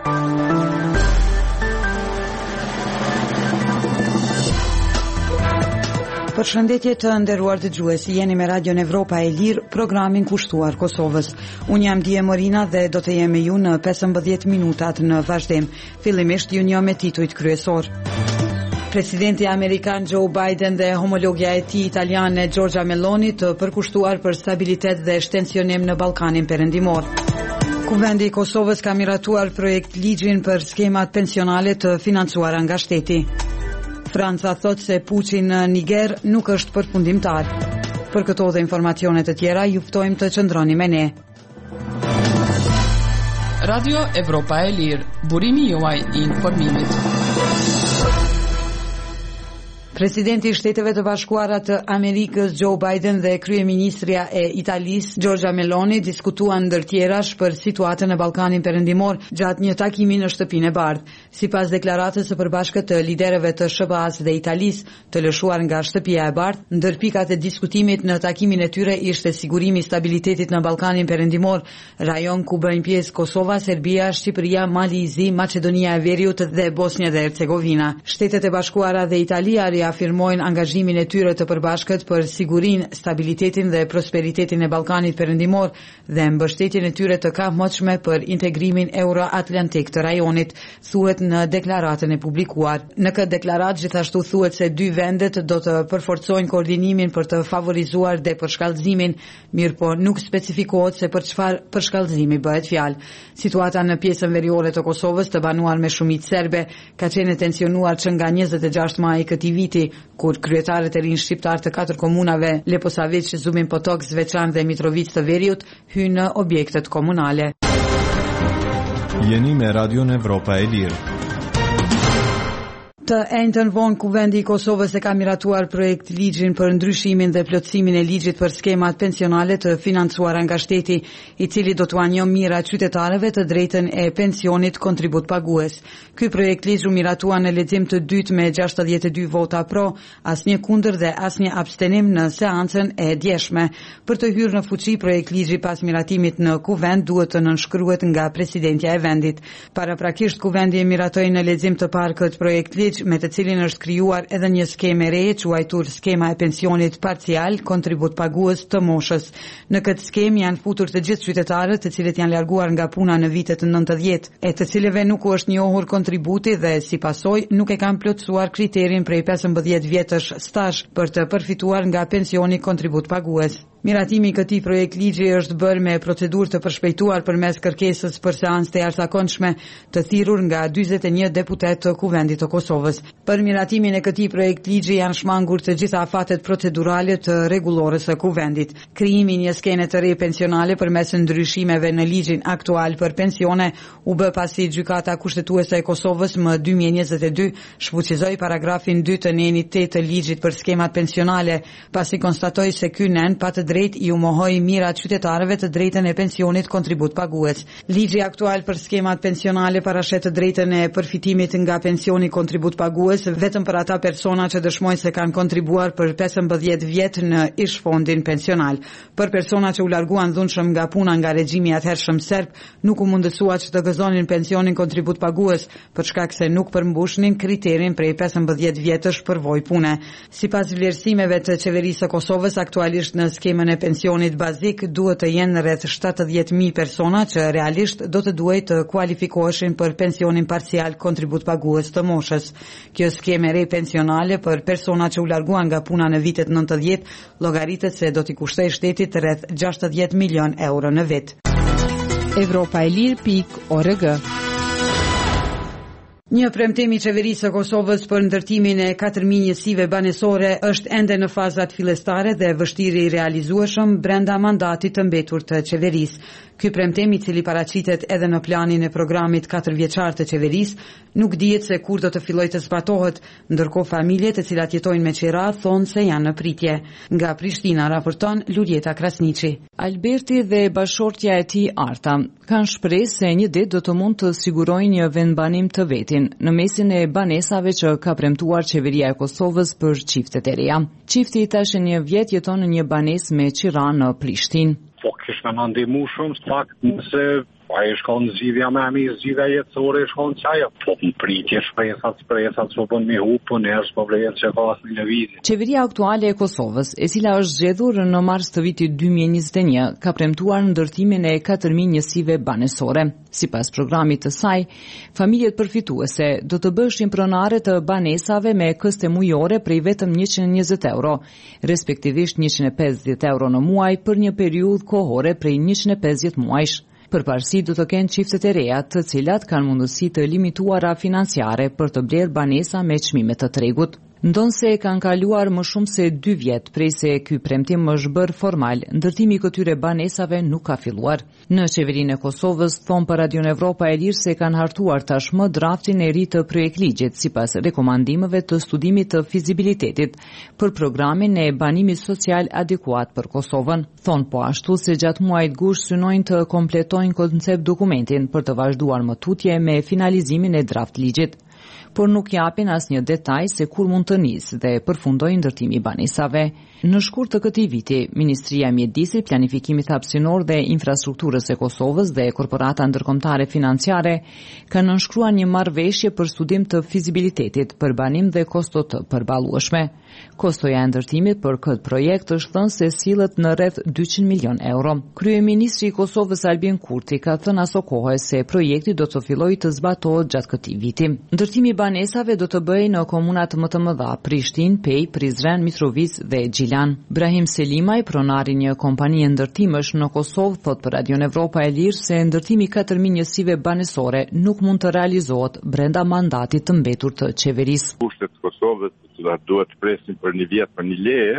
Përshëndetje të nderuar dëgjues, jeni me Radion Evropa e Lirë, programin kushtuar Kosovës. Unë jam Dije Morina dhe do të jem me ju në 15 minutat në vazhdim. Fillimisht ju njoh me titujt kryesor. Presidenti amerikan Joe Biden dhe homologja e tij italiane Giorgia Meloni të përkushtuar për stabilitet dhe shtensionim në Ballkanin Perëndimor. Kuvendi i Kosovës ka miratuar projekt ligjin për skemat pensionale të financuara nga shteti. Franca thot se puçi në Niger nuk është përfundimtar. Për këto dhe informacione të tjera, ju ftojmë të qëndroni me ne. Radio Evropa e Lirë, burimi juaj i informimit. Presidenti i Shteteve të Bashkuara të Amerikës Joe Biden dhe kryeministria e Italisë Giorgia Meloni diskutuan ndër tjerash për situatën në Ballkanin Perëndimor gjatë një takimi në Shtëpinë e Bardhë. Sipas deklaratës së përbashkët të liderëve të SBA-s dhe Italisë, të lëshuar nga Shtëpia e Bardhë, ndër pikat e diskutimit në takimin e tyre ishte sigurimi i stabilitetit në Ballkanin Perëndimor, rajon ku bëjnë pjesë Kosova, Serbia, Shqipëria, Mali i Zi, Maqedonia e Veriut dhe Bosnja dhe Hercegovina. Shtetet e Bashkuara dhe Italia afirmojnë angazhimin e tyre të përbashkët për sigurinë, stabilitetin dhe prosperitetin e Ballkanit Perëndimor dhe mbështetjen e tyre të kapmoqshme për integrimin euro-atlantik të rajonit, thuhet në deklaratën e publikuar. Në këtë deklaratë gjithashtu thuhet se dy vendet do të përforcojnë koordinimin për të favorizuar dhe përshkallëzimin, mirë po nuk specifikohet se për çfarë përshkallëzimi bëhet fjalë. Situata në pjesën veriore të Kosovës, të banuar me shumicë serbe, ka qenë tensionuar që nga 26 maj i këtij viti, kur kryetarët e rinj shqiptar të 4 komunave Leposavić, Zumin Potok, Zveçan dhe Mitrovic të Veriut hynë në objektet komunale. Jeni me Radion Evropa e Lirë. Të enjtën vonë Kuvendi i Kosovës e ka miratuar projekt ligjin për ndryshimin dhe plotësimin e ligjit për skemat pensionale të financuara nga shteti, i cili do t'u anjë mira qytetarëve të drejtën e pensionit kontribut pagues. Ky projekt ligj u miratua në lexim të dytë me 62 vota pro, asnjë kundër dhe asnjë abstenim në seancën e djeshme. Për të hyrë në fuqi, projekt ligji pas miratimit në Kuvend duhet të nënshkruhet nga presidentja e vendit. Paraprakisht Kuvendi e miratoi në lexim të parë këtë projekt ligj, me të cilin është krijuar edhe një skemë re, quajtur skema e pensionit parcial kontribut pagues të moshës. Në këtë skemë janë futur të gjithë qytetarët të cilët janë larguar nga puna në vitet 90, e të cilëve nuk u është njohur kontributi dhe si pasojë nuk e kanë plotësuar kriterin prej 15 vjetësh stazh për të përfituar nga pensioni kontribut pagues. Miratimi i këtij projekt ligji është bërë me procedurë të përshpejtuar përmes kërkesës për seancë të jashtëzakonshme të thirrur nga 41 deputet të Kuvendit të Kosovës. Për miratimin e këtij projekt ligji janë shmangur të gjitha afatet procedurale të rregullores së Kuvendit. Krijimi i një skene të re pensionale përmes ndryshimeve në ligjin aktual për pensione u bë pasi gjykata kushtetuese e Kosovës më 2022 shfuqizoi paragrafin 2 të nenit 8 të ligjit për skemat pensionale, pasi konstatoi se ky nen pa të drejt i u mohoi mirat qytetarëve të drejtën e pensionit kontribut pagues. Ligji aktual për skemat pensionale parashet të drejtën e përfitimit nga pensioni kontribut pagues vetëm për ata persona që dëshmojnë se kanë kontribuar për 15 vjet në ish-fondin pensional. Për persona që u larguan dhunshëm nga puna nga regjimi atëhershëm serb, nuk u mundësua që të gëzonin pensionin kontribut pagues për shkak se nuk përmbushnin kriterin prej 15 vjetësh përvojë pune. Sipas vlerësimeve të qeverisë së Kosovës, aktualisht në skemën e pensionit bazik duhet të jenë rreth 70.000 persona që realisht do të duhet të kualifikoheshin për pensionin parcial kontribut pagues të moshës. Kjo skemë re pensionale për persona që u larguan nga puna në vitet 90 llogaritet se do t'i kushtojë shtetit rreth 60 milion euro në vit. Evropaelir.org. Një premtim i qeverisë së Kosovës për ndërtimin e 4.000 njësive banesore është ende në fazat fillestare dhe vështirë i realizueshëm brenda mandatit të mbetur të qeverisë. Ky premtim, i cili paraqitet edhe në planin e programit 4 vjeçar të qeverisë, nuk dihet se kur do të fillojë të zbatohet, ndërkohë familjet të cilat jetojnë me qera thonë se janë në pritje. Nga Prishtina raporton Luljeta Krasniqi. Alberti dhe bashortja e tij Arta kanë shpresë se një ditë do të mund të sigurojnë një vendbanim të vetin në mesin e banesave që ka premtuar qeveria e Kosovës për çiftet e reja. Çifti i tash një vjet jeton në një banesë me qira në Prishtinë. Po kishme më ndihmu shumë, fakt nëse Ajo shkon zgjidhja më e mirë, zgjidhja jetësore shkon çaja. Po pritje shpresat s'po bën me hu, po njerëz po vlen që ka asnjë lëvizje. Qeveria aktuale e Kosovës, e cila është zgjedhur në mars të vitit 2021, ka premtuar ndërtimin e 4.000 njësive banesore. Sipas programit të saj, familjet përfituese do të bëshin pronare të banesave me këste mujore prej vetëm 120 euro, respektivisht 150 euro në muaj për një periudhë kohore prej 150 muajsh. Përparësi do të kenë çiftet e reja, të cilat kanë mundësi të limituara financiare për të blerë banesa me çmime të tregut. Ndonse kanë kaluar më shumë se 2 vjet prej se ky premtim është bërë formal, ndërtimi i këtyre banesave nuk ka filluar. Në qeverinë e Kosovës thon për Radion Evropa e Lirë se kanë hartuar tashmë draftin e ri të projektligjit sipas rekomandimeve të studimit të fizibilitetit për programin e banimit social adekuat për Kosovën. Thon po ashtu se gjatë muajit gusht synojnë të kompletojnë koncept dokumentin për të vazhduar më tutje me finalizimin e draft ligjit, por nuk japin asnjë detaj se kur mund të nisë dhe përfundojë ndërtimi i banesave. Në shkurt të këtij viti, Ministria e Mjedisit, Planifikimit Hapësinor dhe Infrastrukturës e Kosovës dhe Korporata Ndërkombëtare Financiare kanë nënshkruar një marrëveshje për studim të fizibilitetit për banim dhe kosto të përballueshme. Kostoja e ndërtimit për këtë projekt është thënë se sillet në rreth 200 milion euro. Kryeministri i Kosovës Albin Kurti ka thënë aso kohë se projekti do të fillojë të zbatohet gjatë këtij viti. Ndërtimi i banesave do të bëhej në komunat më të mëdha, Prishtinë, Pej, Prizren, Mitrovic dhe Gjilan. Brahim Selimaj, pronari një kompanie ndërtimësh në Kosovë, thot për Radion Evropa e Lirë se ndërtimi 4.000 njësive banesore nuk mund të realizohet brenda mandatit të mbetur të qeverisë. Kushtet të Kosovës duhet të presin për 1 vjet për 1 leje,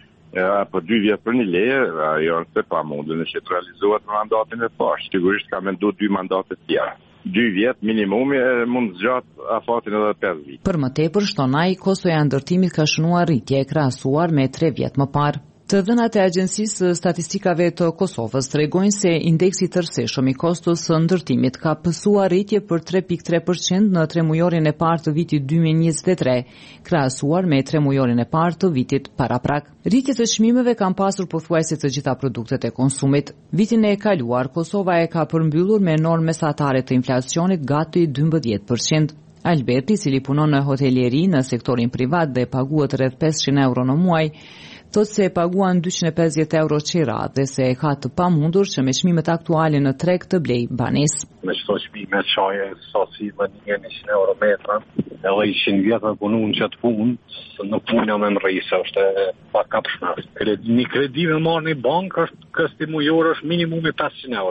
apo 2 vjet për 1 leje, ajo nëse pa mundën e që të realizohet në mandatin e parë. Sigurisht ka mendu 2 mandate tjera. 2 vjet minimumi mund zgjat afatin edhe 5 vjet. Për më tepër, shton ai, kostoja e ndërtimit ka shënuar rritje krahasuar me 3 vjet më parë. Të dhënat e Agjencisë Statistikave të Kosovës tregojnë se indeksi tërësishëm i kostos së ndërtimit ka pësuar rritje për 3.3% në 3 mujorin e parë të vitit 2023, krahasuar me 3 mujorin e parë të vitit paraprak. Rritjet e çmimeve kanë pasur pothuajse të gjitha produktet e konsumit. Vitin e kaluar, Kosova e ka përmbyllur me normë mesatare të inflacionit gati 12%. Alberti, cili punon në hotelieri në sektorin privat dhe paguhet rreth 500 euro në muaj, thot se paguan 250 euro qira dhe se ka të pamundur që me çmimet aktuale në treg të blej banesë. Me çdo çmime çaje sasi më 100 euro metra, edhe 100 vjet në punun që të punë, në punë me mrrisë është pa kapshme. Një kredi me marrë një bankë është kësti mujor është minimumi 500 euro.